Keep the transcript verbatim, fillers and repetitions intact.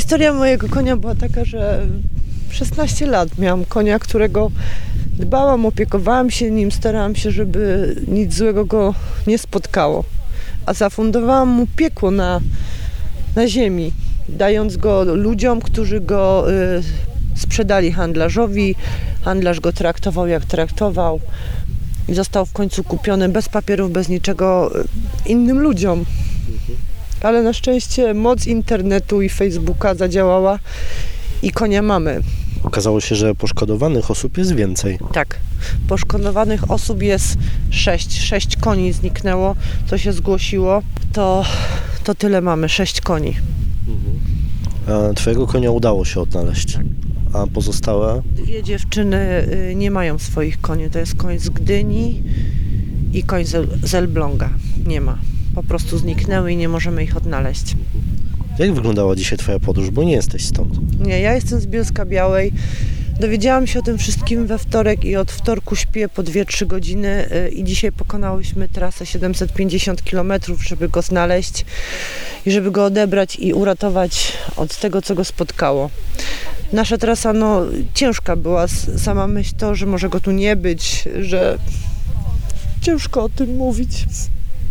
historia mojego konia była taka, że szesnaście lat miałam konia, którego dbałam, opiekowałam się nim, starałam się, żeby nic złego go nie spotkało. A zafundowałam mu piekło na, na ziemi, dając go ludziom, którzy go y, sprzedali handlarzowi. Handlarz go traktował jak traktował i został w końcu kupiony bez papierów, bez niczego innym ludziom. Ale na szczęście moc internetu i Facebooka zadziałała i konia mamy. Okazało się, że poszkodowanych osób jest więcej. Tak, poszkodowanych osób jest sześć. Sześć koni zniknęło, to się zgłosiło. To, to tyle mamy, sześć koni. A twojego konia udało się odnaleźć. Tak. A pozostałe? Dwie dziewczyny y, nie mają swoich koni. To jest koń z Gdyni i koń z, z Elbląga. Nie ma. Po prostu zniknęły i nie możemy ich odnaleźć. Jak wyglądała dzisiaj twoja podróż, bo nie jesteś stąd? Nie, ja jestem z Bielska-Białej. Dowiedziałam się o tym wszystkim we wtorek i od wtorku śpię po dwie trzy godziny y, i dzisiaj pokonałyśmy trasę siedemset pięćdziesiąt kilometrów, żeby go znaleźć i żeby go odebrać i uratować od tego, co go spotkało. Nasza trasa, no, ciężka była. Sama myśl to, że może go tu nie być, że ciężko o tym mówić.